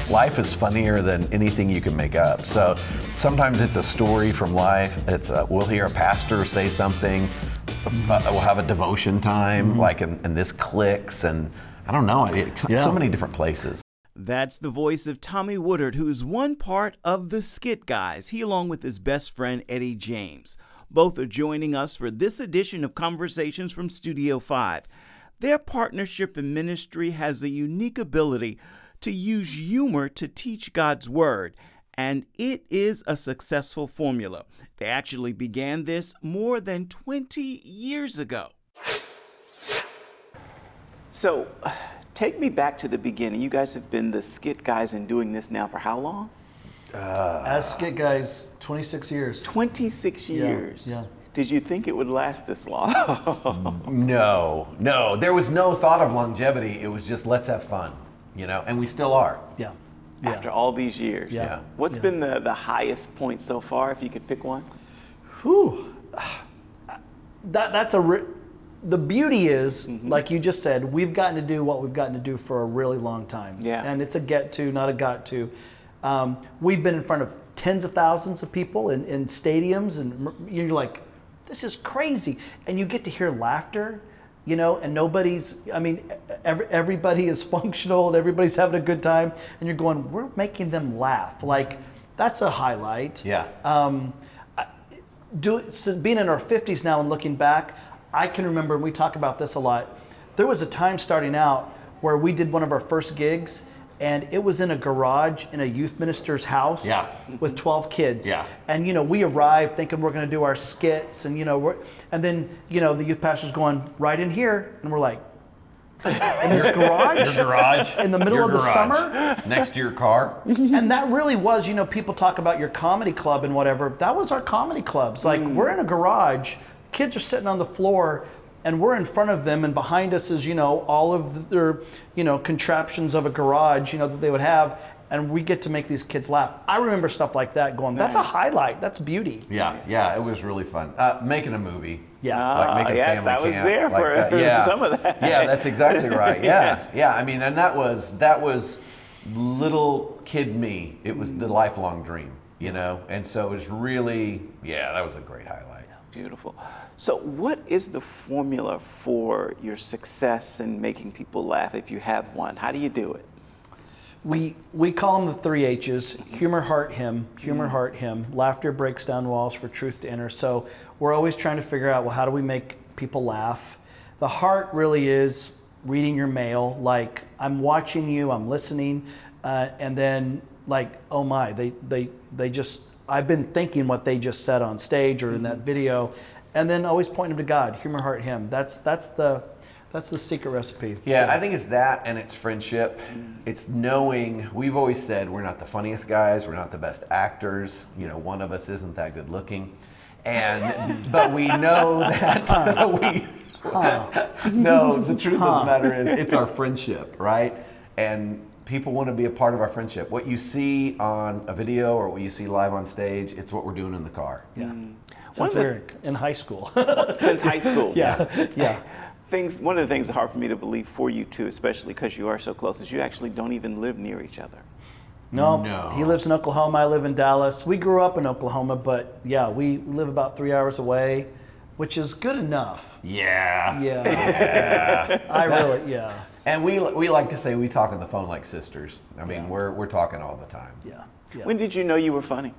life is funnier than anything you can make up. So sometimes it's a story from life. We'll hear a pastor say something. We'll have a devotion time, like, and this clicks, and I don't know, so many different places. That's the voice of Tommy Woodard, who is one part of the Skit Guys. He, along with his best friend, Eddie James. Both are joining us for this edition of Conversations from Studio 5. Their partnership in ministry has a unique ability to use humor to teach God's Word, and it is a successful formula. They actually began this more than 20 years ago. So, take me back to the beginning. You guys have been the Skit Guys and doing this now for how long? As Skit Guys, 26 years. 26 years. Yeah. Did you think it would last this long? No. There was no thought of longevity. It was just, let's have fun, and we still are. Yeah. After all these years. Yeah. What's been the highest point so far, if you could pick one? Whew. The beauty is, like you just said, we've gotten to do what we've gotten to do for a really long time. Yeah. And it's a get to, not a got to. We've been in front of tens of thousands of people in stadiums, and you're like, this is crazy. And you get to hear laughter, and everybody is functional and everybody's having a good time. And you're going, we're making them laugh. Like, that's a highlight. Yeah. Being in our 50s now and looking back, I can remember, and we talk about this a lot, there was a time starting out where we did one of our first gigs, and it was in a garage in a youth minister's house with 12 kids. Yeah. And we arrived thinking we're going to do our skits, and and then the youth pastor's going, right in here, and we're like, in this garage? Your garage. In the middle of the summer? Next to your car. And that really was, people talk about your comedy club and whatever. That was our comedy clubs. Like, we're in a garage, kids are sitting on the floor, and we're in front of them, and behind us is, all of their, contraptions of a garage, that they would have, and we get to make these kids laugh. I remember stuff like that going, that's a highlight, that's beauty. Yeah, it was really fun. Making a movie. Yeah. Like making yes, family I was camp, there like for some of that. Yeah, that's exactly right. Yes. Yeah, I mean, and that was little kid me. It was the lifelong dream, and so it was really, that was a great highlight. Beautiful. So what is the formula for your success in making people laugh, if you have one? How do you do it? We call them the 3 H's: humor, heart, hymn. Humor, heart, hymn. Laughter breaks down walls for truth to enter. So we're always trying to figure out, well, how do we make people laugh? The heart really is reading your mail. Like, I'm watching you, I'm listening, and then like, oh my, they just, I've been thinking what they just said on stage or in that video, and then always pointing them to God. Humor, heart, hymn. That's the secret recipe. Yeah, I think it's that, and it's friendship. It's knowing, we've always said we're not the funniest guys, we're not the best actors. One of us isn't that good looking, but we know that No, the truth of the matter is, it's our friendship, right? And people want to be a part of our friendship. What you see on a video or what you see live on stage, it's what we're doing in the car. Yeah. Since we're in high school. Since high school. Yeah. One of the things that's hard for me to believe for you too, especially because you are so close, is you actually don't even live near each other. No. He lives in Oklahoma, I live in Dallas. We grew up in Oklahoma, but we live about 3 hours away, which is good enough. Yeah. And we like to say we talk on the phone like sisters. I mean, we're talking all the time. Yeah. When did you know you were funny?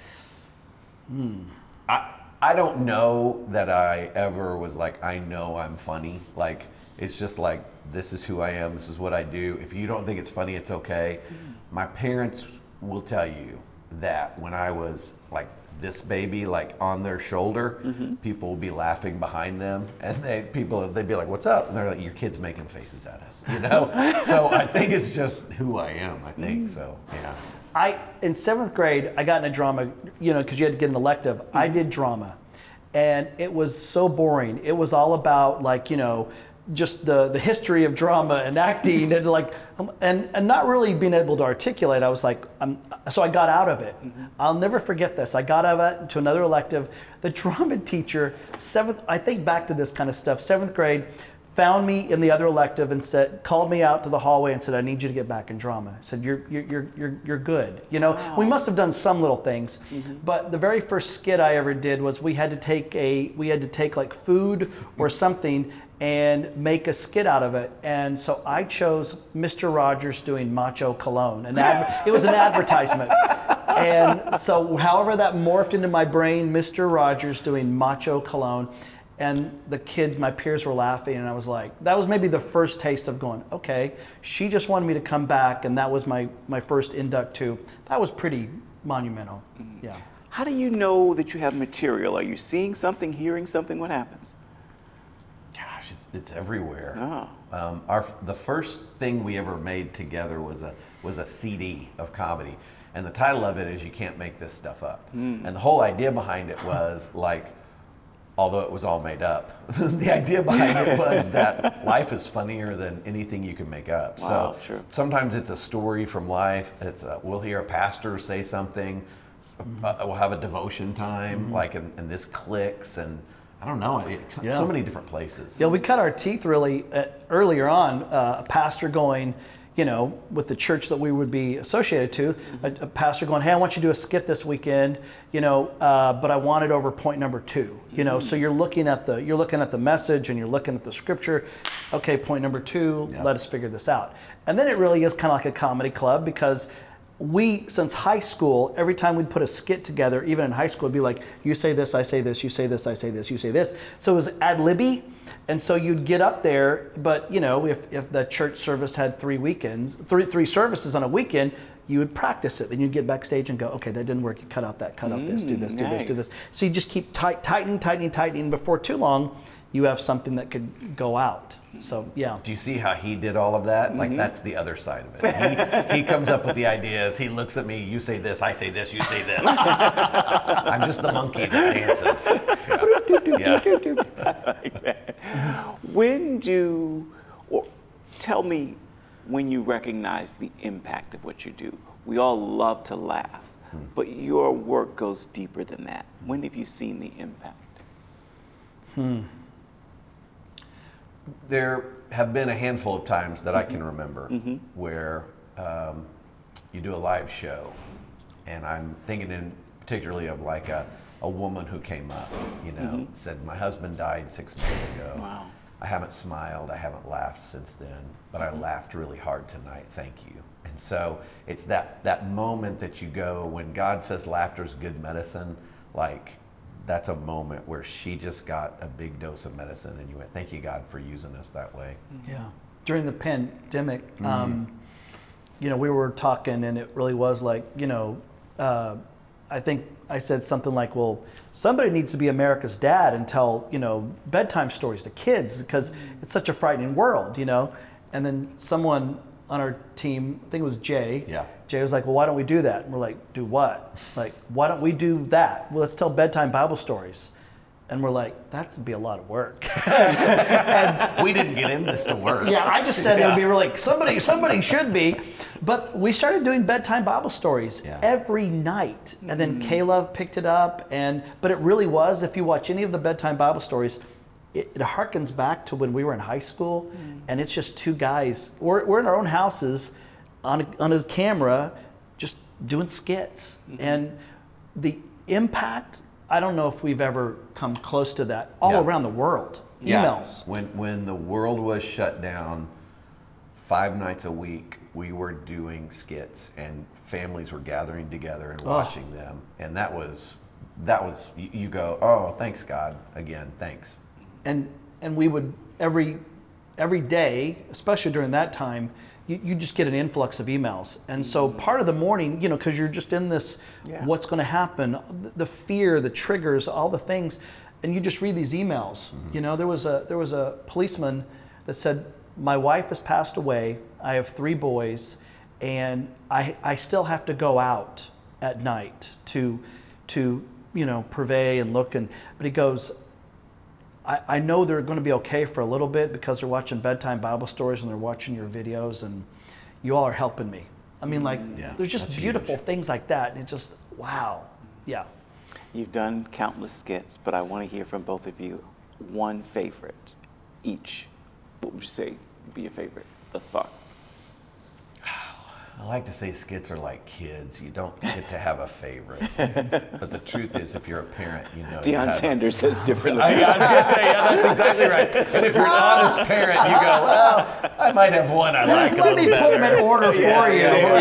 I don't know that I ever was like, I know I'm funny. Like, it's just like, this is who I am, this is what I do. If you don't think it's funny, it's okay. My parents will tell you that when I was like this baby, like on their shoulder, people will be laughing behind them, and they'd be like, what's up? And they're like, your kid's making faces at us, So I think it's just who I am, I think, so, yeah. In 7th grade, I got into drama, because you had to get an elective. I did drama, and it was so boring. It was all about just the history of drama and acting and and not really being able to articulate. I was like, so I got out of it. I'll never forget this. I got out of it to another elective. The drama teacher, I think back to this kind of stuff, 7th grade, found me in the other elective and called me out to the hallway and said, I need you to get back in drama. I said, you're good. You know, Wow. we must have done some little things, but the very first skit I ever did was we had to take like food or something and make a skit out of it. And so I chose Mr. Rogers doing Macho Cologne. It was an advertisement. And so however that morphed into my brain, Mr. Rogers doing Macho Cologne. And the kids, my peers were laughing, and I was like, that was maybe the first taste of going, okay, she just wanted me to come back, and that was my first induct too. That was pretty monumental, yeah. How do you know that you have material? Are you seeing something, hearing something? What happens? Gosh, it's everywhere. Oh. The first thing we ever made together was a CD of comedy, and the title of it is "You Can't Make This Stuff Up." And the whole idea behind it was like, although it was all made up, the idea behind it was that life is funnier than anything you can make up. Wow, So sure. sometimes it's a story from life. We'll hear a pastor say something. We'll have a devotion time, and this clicks, and I don't know, so many different places. Yeah, we cut our teeth really earlier on. A pastor going, you know, with the church that we would be associated to, a pastor going, hey, I want you to do a skit this weekend, you know, but I want it over point number 2, you know. So you're looking at the message and you're looking at the scripture. Okay, point number 2, let us figure this out. And then it really is kind of like a comedy club, because since high school, every time we'd put a skit together, even in high school, it'd be like, you say this, I say this, you say this, I say this, you say this. So it was ad-libby. And so you'd get up there, but you know, if the church service had 3 three services on a weekend, you would practice it. Then you'd get backstage and go, okay, that didn't work. You cut out that, cut out this, do this, do this, do this. So you just keep tightening. Before too long, you have something that could go out. So yeah. Do you see how he did all of that? Like, that's the other side of it. He comes up with the ideas. He looks at me. You say this. I say this. You say this. I'm just the monkey that dances. Yeah. Tell me when you recognize the impact of what you do. We all love to laugh, but your work goes deeper than that. When have you seen the impact? There have been a handful of times that I can remember where you do a live show, and I'm thinking particularly of like a woman who came up, you know, said, my husband died 6 months ago. Wow. I haven't smiled, I haven't laughed since then, but I laughed really hard tonight, thank you. And so it's that moment that you go, when God says laughter's good medicine, like, that's a moment where she just got a big dose of medicine, and you went, thank you, God, for using us that way. Yeah. During the pandemic, you know, we were talking, and it really was like, you know, I think I said something like, well, somebody needs to be America's dad and tell, you know, bedtime stories to kids, because it's such a frightening world, you know. And then someone on our team, I think it was Jay. Yeah. Jay was like, well, why don't we do that? And we're like, do what? Like, why don't we do that? Well, let's tell bedtime Bible stories. And we're like, that'd be a lot of work. We didn't get in this to work. Yeah, I just said it would be like, somebody should be. But we started doing bedtime Bible stories every night. And then Caleb picked it up. But it really was, if you watch any of the bedtime Bible stories, it harkens back to when we were in high school. And it's just 2 guys. We're in our own houses on a camera just doing skits. And the impact, I don't know if we've ever come close to that all around the world. Emails. When the world was shut down 5 nights a week, we were doing skits, and families were gathering together and watching them. And that was you go, oh, thanks God, again, thanks. And we would every day, especially during that time, you just get an influx of emails. And so part of the morning, you know, because you're just in this, what's going to happen, the fear, the triggers, all the things, and you just read these emails. You know, there was a policeman that said, my wife has passed away, I have 3 boys, and I still have to go out at night to you know, purvey and look, but he goes, I know they're going to be okay for a little bit because they're watching bedtime Bible stories and they're watching your videos, and you all are helping me. I mean, like, there's just beautiful things like that. And it's just, wow. Yeah. You've done countless skits, but I want to hear from both of you one favorite each. what would you say would be your favorite thus far? I like to say skits are like kids. You don't get to have a favorite. But the truth is, if you're a parent, you know. Deion Sanders says differently. I was going to say, yeah, that's exactly right. And if you're an honest parent, you go, well, I might have one I like a Let little me better. put them in order for you.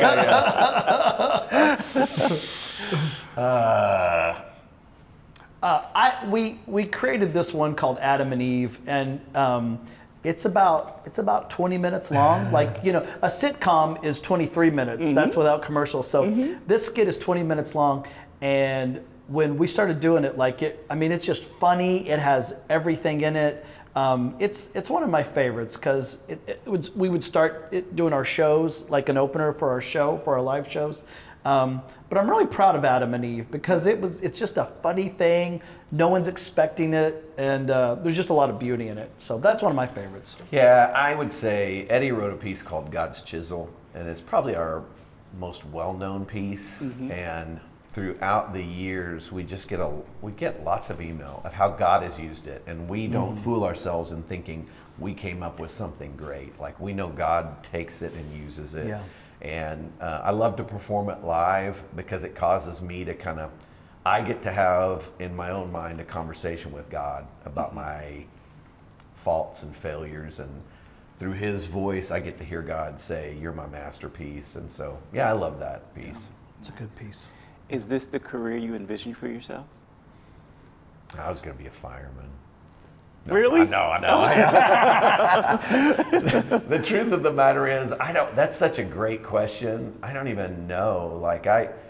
We created this one called Adam and Eve, and it's about 20 minutes long. Like, you know, a sitcom is 23 minutes. That's without commercials. So this skit is 20 minutes long, and when we started doing it, it's just funny. It has everything in it. It's one of my favorites because we would start doing our shows like an opener for our live shows. But I'm really proud of Adam and Eve because it's just a funny thing. No one's expecting it, and there's just a lot of beauty in it. So that's one of my favorites. Yeah, I would say Eddie wrote a piece called God's Chisel, and it's probably our most well-known piece. And throughout the years, we get lots of email of how God has used it, and we don't fool ourselves in thinking we came up with something great. Like, we know God takes it and uses it. Yeah. And I love to perform it live because it causes me to I get to have in my own mind a conversation with God about my faults and failures, and through His voice I get to hear God say, "You're my masterpiece." And so, yeah, I love that piece. Yeah, it's a good piece. Is this the career you envision for yourselves? I was going to be a fireman. Really? I know. The truth of the matter is, that's such a great question. I don't even know. Like,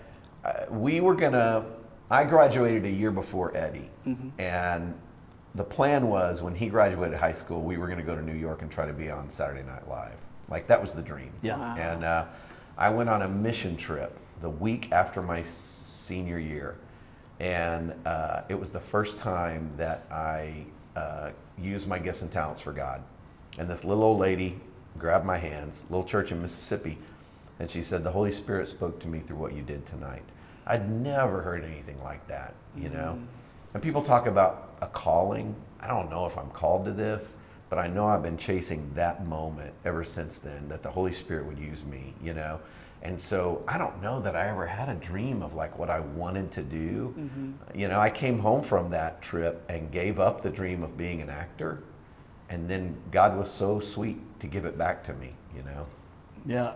I graduated a year before Eddie. And the plan was when he graduated high school, we were going to go to New York and try to be on Saturday Night Live. Like, that was the dream. Yeah. Wow. And I went on a mission trip the week after my senior year. And it was the first time that I used my gifts and talents for God. And this little old lady grabbed my hands, little church in Mississippi, and she said, "The Holy Spirit spoke to me through what you did tonight." I'd never heard anything like that, you know? And people talk about a calling. I don't know if I'm called to this, but I know I've been chasing that moment ever since then, that the Holy Spirit would use me, you know? And so I don't know that I ever had a dream of like what I wanted to do. You know, I came home from that trip and gave up the dream of being an actor. And then God was so sweet to give it back to me, you know? Yeah.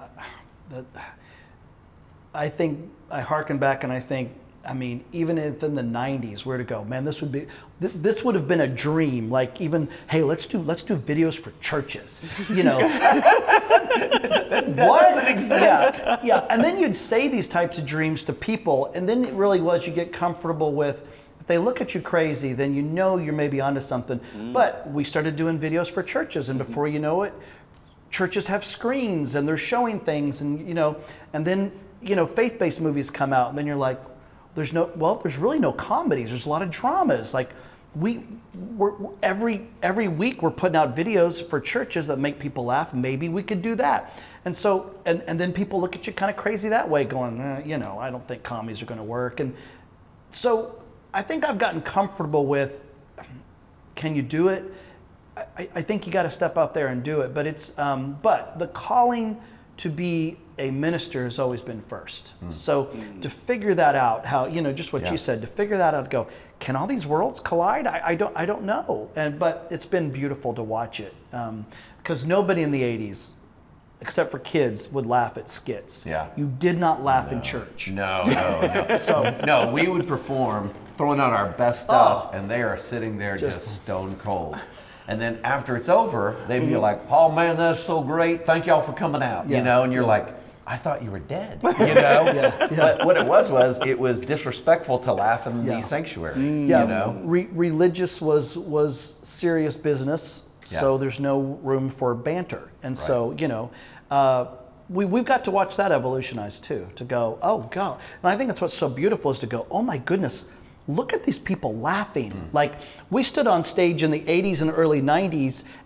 I think I hearken back and I think, even if in the 90s, where to go? Man, this would have been a dream. Like, even, hey, let's do videos for churches. You know, That doesn't exist. Yeah. And then you'd say these types of dreams to people, and then it really was you get comfortable with. If they look at you crazy, then you know you're maybe onto something. But we started doing videos for churches, and before you know it, churches have screens and they're showing things, and and then faith-based movies come out, and then you're like, there's really no comedies. There's a lot of dramas. Like, we're every week we're putting out videos for churches that make people laugh. Maybe we could do that. And so, and then people look at you kind of crazy that way, going, I don't think comedies are going to work. And so I think I've gotten comfortable with, can you do it? I think you got to step out there and do it. But but the calling to be a minister has always been first. So to figure that out, how, just what you said, to figure that out, go, can all these worlds collide? I don't know. But it's been beautiful to watch it. Because nobody in the 80s, except for kids, would laugh at skits. Yeah. You did not laugh in church. No. No, we would perform, throwing out our best stuff, and they are sitting there just stone cold. And then after it's over, they'd be like, "Oh man, that's so great! Thank y'all for coming out." Yeah. And you're like, "I thought you were dead." But what it was disrespectful to laugh in the sanctuary. Yeah. Religious was serious business, so there's no room for banter, and so we've got to watch that evolutionize too. To go, oh God, and I think that's what's so beautiful is to go, oh my goodness. Look at these people laughing. Like, we stood on stage in the 80s and early 90s,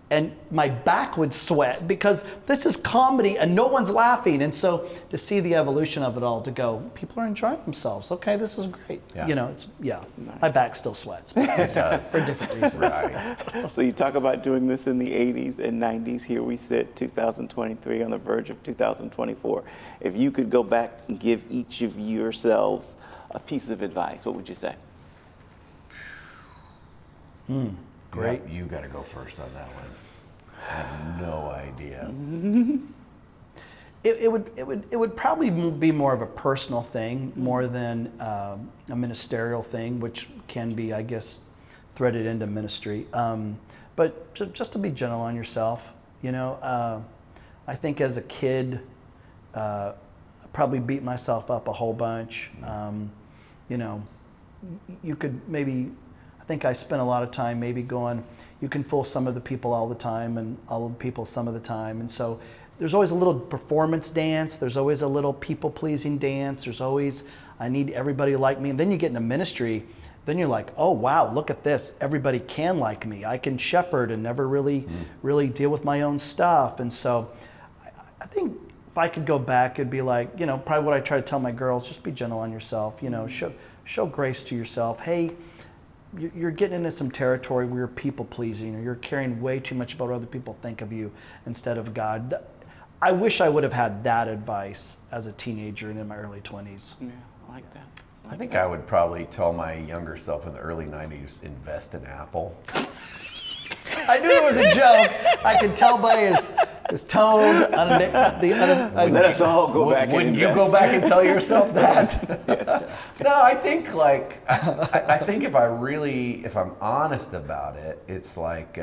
and my back would sweat because this is comedy and no one's laughing. And so to see the evolution of it all, to go, people are enjoying themselves. Okay, this is great. Yeah. You know, my back still sweats but It does. for different reasons. Right. So you talk about doing this in the 80s and 90s. Here we sit, 2023, on the verge of 2024. If you could go back and give each of yourselves a piece of advice, what would you say? Great. You got to go first on that one. I have no idea. It would probably be more of a personal thing more than a ministerial thing, which can be, I guess, threaded into ministry. But just to be gentle on yourself, you know. I think as a kid, I probably beat myself up a whole bunch. You know, you could maybe. I think I spent a lot of time maybe going, you can fool some of the people all the time and all of the people some of the time. And so there's always a little performance dance. There's always a little people-pleasing dance. There's always, I need everybody to like me. And then you get into ministry, then you're like, oh, wow, look at this. Everybody can like me. I can shepherd and never really deal with my own stuff. And so I think if I could go back, it'd be like, you know, probably what I try to tell my girls, just be gentle on yourself. You know, show grace to yourself. Hey, you're getting into some territory where you're people pleasing, or you're caring way too much about what other people think of you instead of God. I wish I would have had that advice as a teenager and in my early 20s. Yeah, I like that. I think I would probably tell my younger self in the early 90s, invest in Apple. I knew it was a joke. I could tell by his tone. Let us all go back. Wouldn't you go back and tell yourself that? Yes. No, I think like I think if I'm honest about it, it's like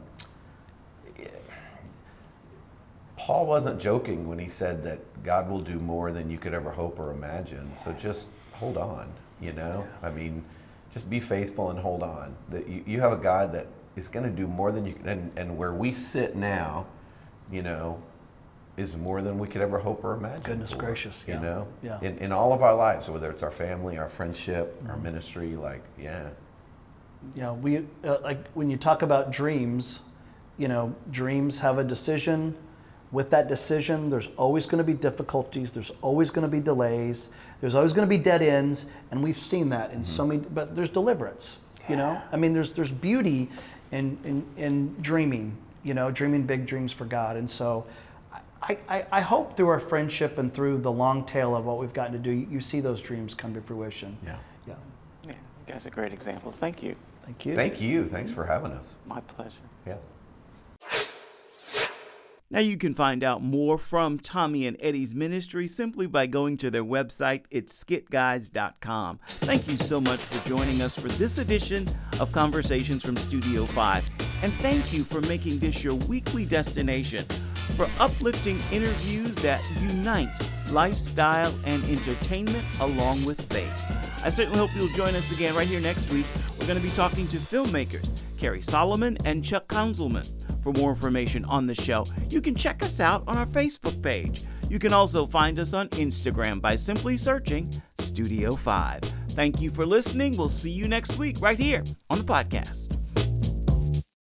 Paul wasn't joking when he said that God will do more than you could ever hope or imagine. So just hold on, you know. I mean, just be faithful and hold on. That you have a God that is going to do more than you can, and where we sit now, you know, is more than we could ever hope or imagine. Goodness gracious, yeah. You know, Yeah. in all of our lives, whether it's our family, our friendship, our ministry, like, yeah. You know, we like when you talk about dreams, you know, dreams have a decision. With that decision, there's always going to be difficulties. There's always going to be delays. There's always going to be dead ends, and we've seen that in so many. But there's deliverance. You know, I mean, there's beauty in dreaming. You know, dreaming big dreams for God, and so. I hope through our friendship and through the long tail of what we've gotten to do, you see those dreams come to fruition. Yeah. Yeah. Yeah, you guys are great examples. Thank you. Thank you. Thank you. Thanks for having us. My pleasure. Yeah. Now you can find out more from Tommy and Eddie's ministry simply by going to their website. It's skitguys.com. Thank you so much for joining us for this edition of Conversations from Studio 5. And thank you for making this your weekly destination for uplifting interviews that unite lifestyle and entertainment along with faith. I certainly hope you'll join us again right here next week. We're going to be talking to filmmakers Carrie Solomon and Chuck Kunzelman. For more information on the show, you can check us out on our Facebook page. You can also find us on Instagram by simply searching Studio 5. Thank you for listening. We'll see you next week right here on the podcast.